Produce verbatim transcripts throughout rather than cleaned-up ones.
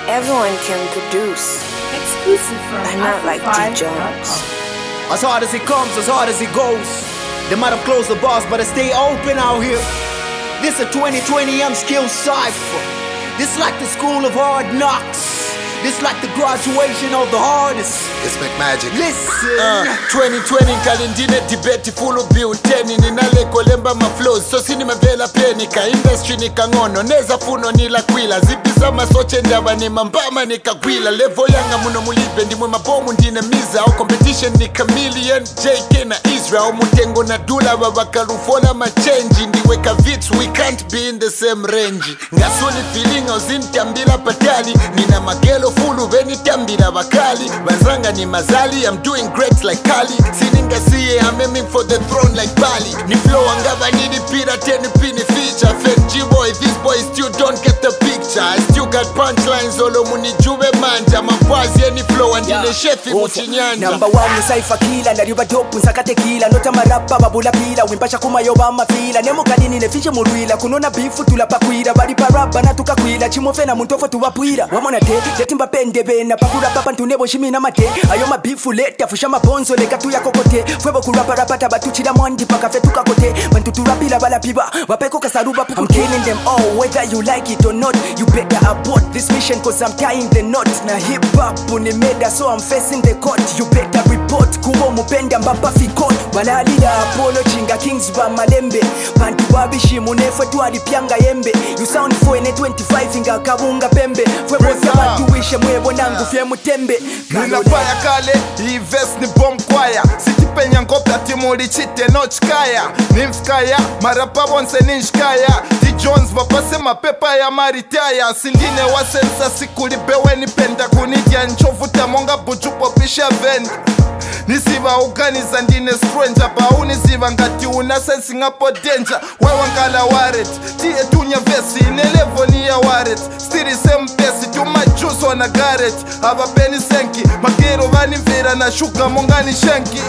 Everyone can produce. Exclusive from I'm not like D Jones. As hard as it comes, as hard as it goes. They might have closed the bars, but I stay open out here. This a twenty twenty M skill cipher. This like the school of hard knocks. This like the graduation of the hardest. It's McMagic. Listen. uh, twenty twenty kalindine debate full build ten ninaleko lemba ma flows so sinimevela penika industry nikangono neza funo nila kwila zipisa masoche ndaba ni mambama nikagwila level yanga muno mulibe ndimwe mabomu ndine miza au competition ni chameleon J K na Israel mutengo na dula babakarufola ma change ndiweka vits we can't be in the same range ngasoni feeling uzintambila patali nina magelo fulu veni tambila bakali bazanga ni mazali I'm doing great like Kali sininga siye I'm aiming for the throne like Bali ni flow angaba nini pira teni pini feature Fake G-boy these boys still don't get the picture I still got punchlines olo muni jube manja mapwazi any flow and yeah. In the shefi muchinyanja number one ni saifa kila na riba dopu nsaka tequila nota marapa babula pila wimpasha kuma yoba mafila nemo kadini nefiche murwila kunona bifu tulapakwira bali paraba na tukakwila chimofena muntofo tuwapwira wamona te letimba pende bena pakura papa ntunebo shimina mate ayo mabifu leta fusha mabonzo leka tuya kokote fwebo kurapa rapata batuchira mwandi paka fetuka kote bantu turapila bala piba wapeko kasaruba puku I'm killing them all whether you like it or not you better abort this mission cause I'm tying the knot na hip hop unimeda so I'm facing the court you better report kubo mupenda mbapa fikot balalila Apollo chinga kings ba malembe bantu babishi munefwe tuari pianga yembe you sound for ene twenty-five inga kabunga pembe fwebo sabatu wishe mwebo nangu fye mutembe Nina paya kale, hii vest ni bomb kwaya Sitipenya ngopya timuli chite nochkaya Nimskaya, marapa bonse ninshkaya D Jones vapase mapepa ya maritaya Sindine wasensa sikulibewe nipenda Kunidia nchovuta monga bujupo pisha vend Nisiva organiza ndine stranger Pa unisiva ngati una sensi ngapo danger Wewa nkala waret, tie tunya vesi Inelevo ni ya waret, stiri sempesi Tuma juice wana garet, haba beni senki Magero vani vera na shuka mongani shenki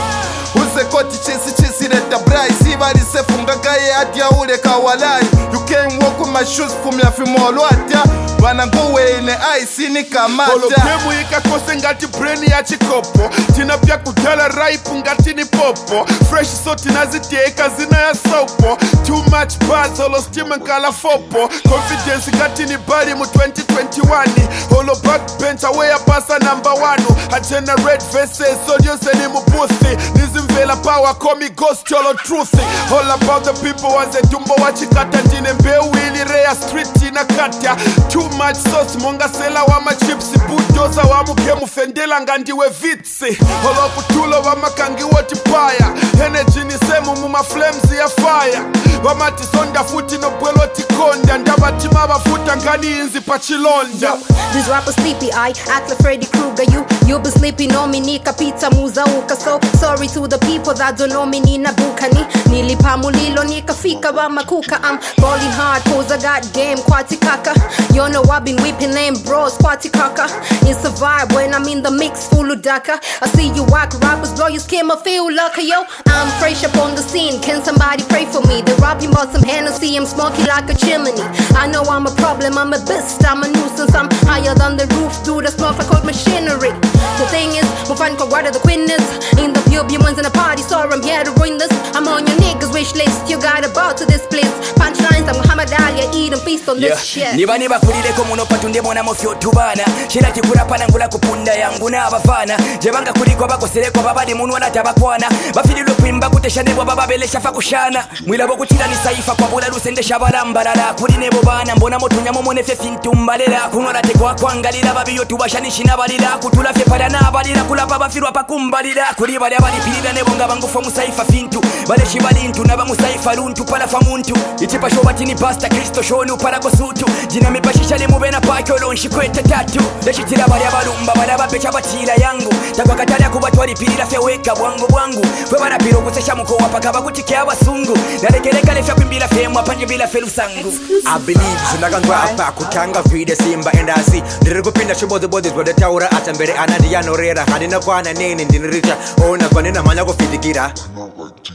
Uze koti chisi chisi reta brai Sivari sefunga kaye hati ya ule kawalai You can't walk with my shoes fumi ya fimolo atia Wana nguwe ine ice ni kamata Holo pemu ika kose ngati brain ya chikopo Tina pia kutala raipu ngati ni popo Fresh so tina zitieka zina ya sopo Too much buzz holo steam nkala fopo Confidence ngati ni bali mu twenty twenty-one Holo backbench away ya pasa number one I generate verses so yose ni muputhi Nizimvela power call me ghost yolo truthy All about the people wanze jumbo wachikata Njine mbeu ili rea street ina katya Too much sauce monga sela wa machipsi bulldoza wa mukemu fendela ngandiwe vitsi Holo kutulo wa makangi woti paya Energy ni semu muma flames ya fire Wamati sonda futi no bwelo tikonda Ndabati maba futa ngani inzi pachilonja This rapper sleepy, I act like Freddy Krueger You, you been sleeping on me, nika pizza muzauka So, sorry to the people that don't know me, nina bukani Nilipa mulilo, nika fika wa makuka I'm balling hard, cause I got game, kwati kaka You know I've been whipping them bros, kwati kaka It's a vibe when I'm in the mix, full of daka I see you whack rappers, blow your skin, I feel lucky, yo I'm fresh up on the scene, can somebody pray for me? They're rapping about some Hennessy, I'm smoky like a chimney I know I'm a problem, I'm a beast, I'm a nuisance I'm higher than the roof, dude, I smoke like old machinery The thing is, mufan kwa wada the queen is In the pub, you ones in a party, so I'm here to ruin this I'm on your niggas wish list, you got about to this place Punchlines, I'm Muhammad Ali, I eat and feast on this shit Niba niba kulileko muno patunde mona mofyo tubana Shira kikura pana ngula kupunda yangu na abafana Jebanga kuliko bako seleko babadi munu wana tabakwana Bafililu pimba kutesha nebo bababele shafa kushana Mwila boku tila ni saifa kwa bula lusende shabarambalala Kuli nebo bana mbona motunya momonefe fintumbalela Kunwala tekwa kwangalila babi yotu bashanishi nabalila Kutula fye pada nabalila kulapa bafirwa pakumbalila Kuli bali abali pilila nebo nga bangufa musaifa fintu Bale shibali intu naba musaifa luntu pala famuntu Itipa shobati ni pasta kristo shonu pala kosutu Jina mipashisha limu bena pakyo lonshi kwete tatu Leshitila bali abalumba bali abapecha batila yangu Takwa katali kubatu walipilila fye weka bwangu bwangu Fwe bala piro kusesha mko wapaka bakutike abasungu Nalekeleka lefya kwimbila fye mwapanje bila felu sangu I believe sunagangwa apa kutanga vide simba endasi Ndirikupinda shubozi bozis wade taura atambere anadi ya norera Hadina kwa na nini ndiniricha Ona kwa nina manya kufitikira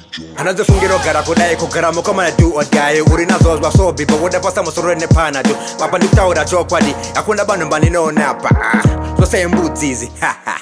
Another fungiro gara kudai kugara mukoma do or die urina zozwa so bibo woda pasa musoro ne pana do papa ndutaura chokwadi akunda bano banino napa so say mbudzizi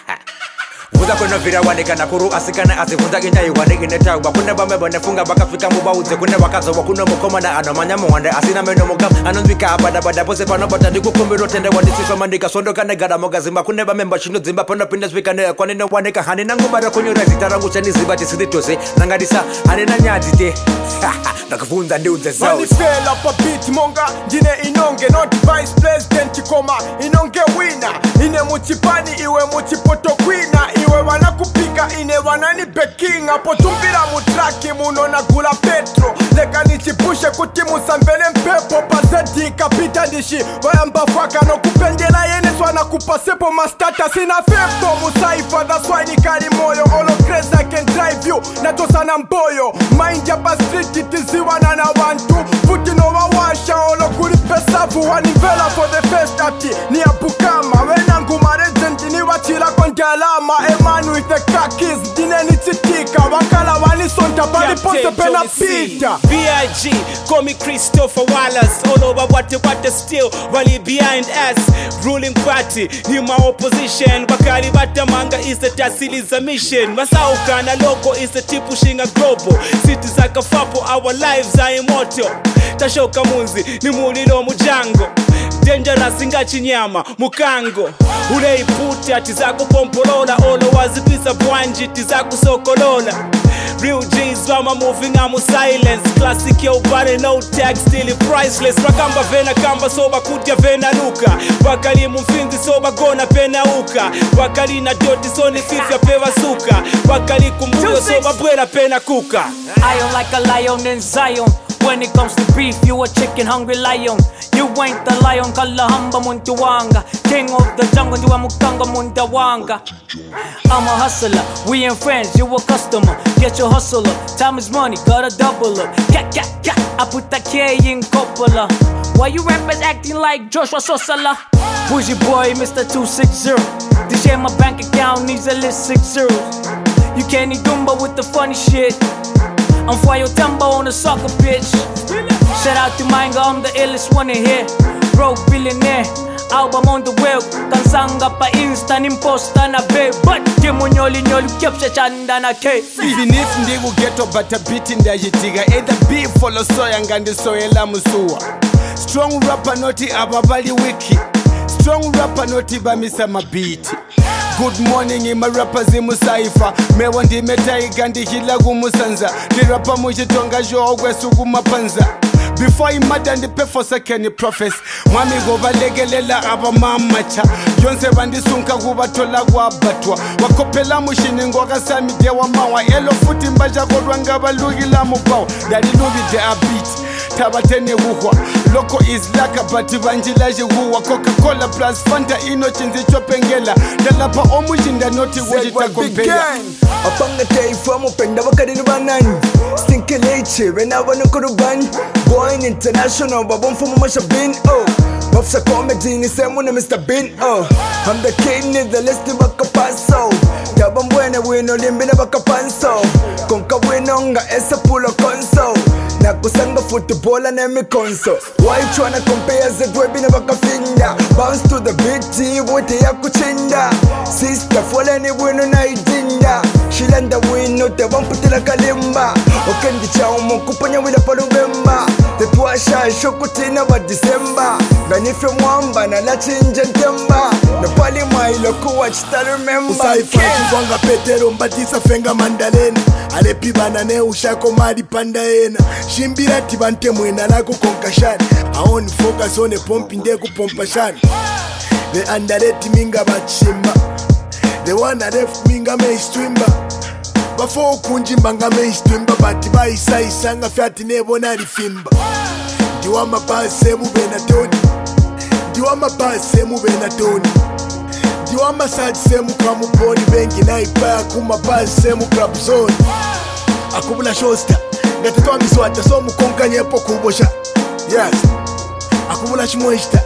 Vuza kono vira wanika na kuru asikana asifunza kinja iwaniki neta Wakune bame bone funga baka fika mubauze Kune wakazo wakune mukoma na anomanya mwande Asina meno mugam anonzwika abada bada Pose pano bata diku kumbiro tende wadi sifa mandika Sondo kane gada moga zimba kune bame mbashinu zimba Pono pinda zwika ne kwa nino wanika Hani nangu bada kunyura zitarangu chani zibati siditose Nangadisa hani na nyati te Nakafunza ndiunze zao Mani fail up a beat monga Jine inonge not vice president koma Inonge winner Ine muchipani iwe muchipoto kwina Iwe wana kupika ine wana ni beking Apo tumbira mutraki muno na gula petro Leka nichipushe kuti musambele mpepo Pazeti kapita ndishi Wayamba faka no kupendela yene Swana kupasepo mastata sina fepo Musaifa that's why nikari moyo Olo crazy I can drive you Natosa na mboyo Mind ya pa street itiziwa na na wantu Puti no wawasha Olo kuri pesafu Wanivela for the first ati Ni apukama Wenangu maregent ni wachila konjalama Eman with the kakis Dine ni chitika Wakala wani sonta Bali pose pena pita B I G Call me Christopher Wallace All over what the what the still Wali behind us Ruling party Ni my opposition Wakali Batamanga is the Tasiliza mission Masauka na loco is the tip pushing a global Cities like a fapo Our lives are immortal Tashoka munzi Ni mulilo mujango Dangerous ingachi nyama Mukango Ule iputi atizako pompolola Olo wazipisa bwanji tizako sokolola Real G's wama moving amu silence Classic yo body no tag still priceless Rakamba vena kamba soba kutia vena luka Wakali mfinzi soba gona pena uka Wakali na doti soni fifya pewa suka Wakali kumbuyo soba bwera pena kuka Iron like a lion in Zion When it comes to beef, you a chicken hungry lion. You ain't the lion, kalahamba muntuwanga. King of the jungle, you a mukanga muntawanga. I'm a hustler, we ain't friends, you a customer. Get your hustle up, time is money, gotta double up. Cat, cat, cat, I put that K in Coppola. Why you rappers acting like Joshua Sosala? Who's your boy, Mister two sixty? This year my bank account needs at least six zeros. You can't eat Dumba with the funny shit. I'm Fuayo Tembo on the soccer pitch. Shout out to Manga, I'm the illest one in here. Broke billionaire, album on the web. Kansanga pa insta, nimposta na babe. But Demo nyoli nyoli kyapsha chanda na K. Even if ndigu ghetto but a beat in the jitiga. Either beef follow soya ngandi soyela musuwa. Strong rapper noti ababali wiki. Strong rapper noti bamisa mabiti. Good morning ima rappers imu saifa Mewa ndi metaiga ndi hila gumusanza Ndi rapa mujitonga jo ogwesu gumapanza Before imada ndi pay for second profess Mwami goba legelela aba mamacha Yonse bandi sunka guba tola gwa batwa Wakopela mushini ngoga sami dewa mawa Elo futi mbaja godwa ngaba lugi la mubao Dari lugi de a beat Tabatene wuhwa Loko is laka bati banjilaji wuwa Coca-Cola plus Fanta ino chinzi chopengela Dalapa omujinda noti wajita kompela Apanga taifa mupenda wakari nubanani Stinky leche rena wano kuruban Going international babon fumu masha bin oh Mafsa comedy ni semu na Mister Bean oh I'm the king ni the list baka paso Taba mbwene wino limbina baka panso Konka wino nga esa pulo konso Na kusanga footballer na mi konso Why tryna compare zedwebi na baka finda Bounce to the beat wote ya kuchinda Sister fole ni wino na idinda Shilanda wino te wamputila kalimba Okendi cha umu kupanya wila palubemba Tepuwa shasho kutina wa December Ganifyo mwamba na lachinja ntemba Na pali mailo kuwa chita remember Usaifa chivanga petero mbatisa fenga mandalena Alepi banane ushako mari pandaena Shimbira tibante mwena lako konkashani Aoni focus on a pump in deku pompashani They underrate minga bachimba They wanna ref minga meistwimba Bafo kunjimba nga meistwimba Bati baisa isanga fyati nebona rifimba Diwa mabase mube na toni Diwa mabase mube na toni Diwa masaji semu kamuponi Bengi na ipaya kumabase semu club zone Akubula shosta Gatatoa miswata so mukonka nyepo kubosha Yes Akubula shimoishta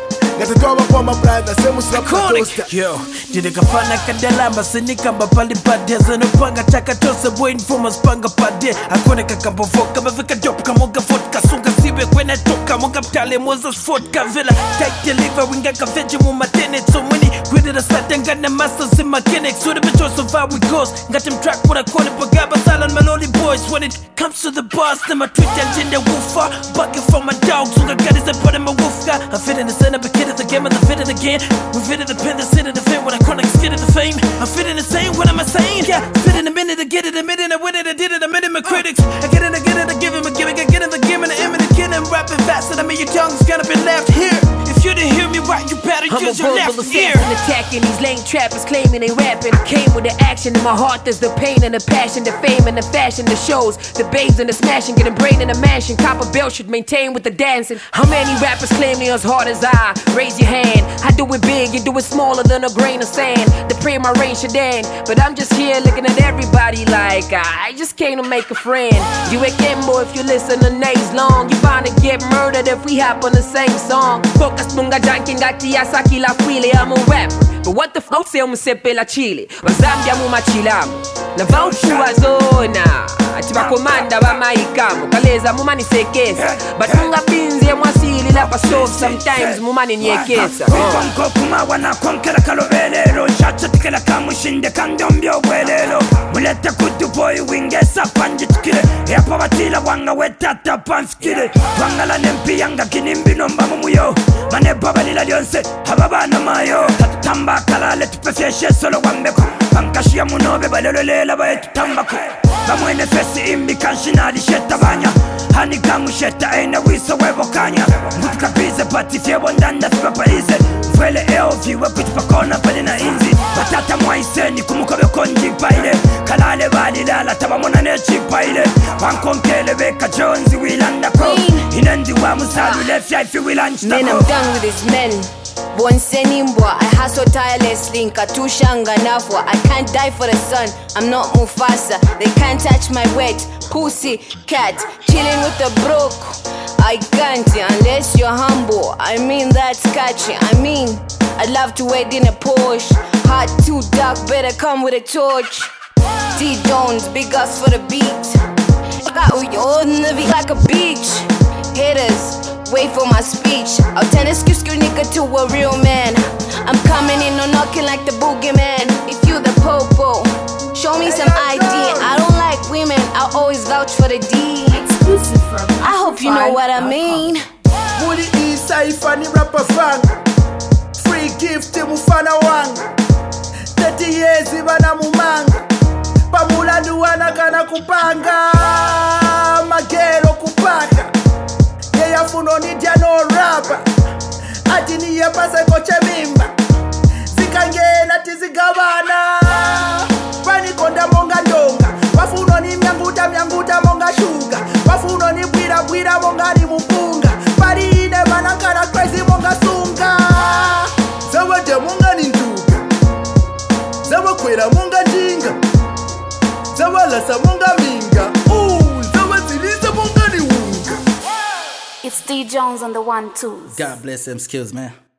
ngatatoba kwa mabrother semusirapatosta yo ndidikafana kadalamba sinikamba pali pade zinopanga takatose waiting for maspanga pade akone kakambovoka mavika dope kamoga vodka sunga zibe kwene toka moga ptale mozas vodka villa tight deliver winga kaveje mu matene so many kwidira satenga na masters in mechanics so the bitch of how it goes got them track what I call it bagaba silent melody boys when it comes to the boss them my tweet engine the woofer bucket for my dogs sunga got is a put in my woofka I fit in the center but kid of the game and I fit it again we fit in the pen the city the fame when I connect skid of the fame I fit in the same what am I saying yeah fit in a minute to get it a minute I win it I did it a minute my critics I get it I get it I give him a giving I get it I give him an imminent kid and rapping faster than me your tongue's gonna be left here if you didn't hear me right you better I'm use a your verbal left ear assassin attacking these lame trappers claiming they rapping came with the action in my heart there's the pain and the passion the fame and the fashion the shows the babes and the smashing getting brain in the mansion copper belt should maintain with the dancing how many rappers claim they as hard as I raise your hand I do it big you do it smaller than a grain of sand the pray my rain should end but I'm just here looking at everybody like I just came to make a friend you again boy if you listen to nays long you bound to get murdered if we hop on the same song focus munga janking gati asaki la file I'm a rapper but what the fuck say I'm sepe la chile wazambia mu machilamu na vauchu wazona atiba komanda ba maikamu kaleza mu mani sekesa but munga binzi ya mwasili la paso sometimes mu mani nyekesa konko kuma wana konkera kalobelelo chacha tikela kamushinde kandombyo bwelelo mulete kudu boy wingesa panje tikile yapo batila wanga wetata panskile wangala nempi yanga kinimbi nomba mumuyo mane baba lila lyonse hababana mayo tamba kalale tupefyeshe solo wambeko bankashia munobe balololela bayetutambako bamwene fesi imbi kanshinali shetabanya hani kangu sheta ena wiso webokanya mutuka bize pati fyebo ndanda fibapalize fwele eo viwe kutupakona pale na inzi batata mwaiseni kumukobe konji paile kalale balilala tabamona nechi paile wankonkele beka jonzi wilandako inendi wa musalu lefya ifi wilanchdako Man, I'm done with these men Bonsenimbwa, I hustle tirelessly Nkatushanga nafwa I can't die for the sun, I'm not Mufasa They can't touch my weight, pussy, cat Chilling with the broke I can't unless you're humble I mean that's catchy I mean, I'd love to wait in a Porsche Heart too dark, better come with a torch D Jones, big ups for the beat Got we on the beat like a beach Haters wait for my speech I'll turn excuse you nigga to a real man I'm coming in no knocking like the boogeyman If you the popo show me some I D I don't like women I'll always vouch for the D I hope you know what I mean Muli isa ifani rapper fang free gift mufana wang thirty years ibana mumanga pamula nduwana kana kupanga magelo kupaka yafuno nidia no rapa ati niye pase koche mimba zikangena tizigabana bani konda monga ndonga wafuno ni myanguta myanguta monga shuga wafuno ni bwira bwira monga ni mupunga bari ine manakara crazy monga sunga zawa de monga ni nduga zawa kwera monga jinga zawa lasa monga minga ooh zawa ziliza monga ni wunga. It's D Jones on the one twos. God bless them skills, man.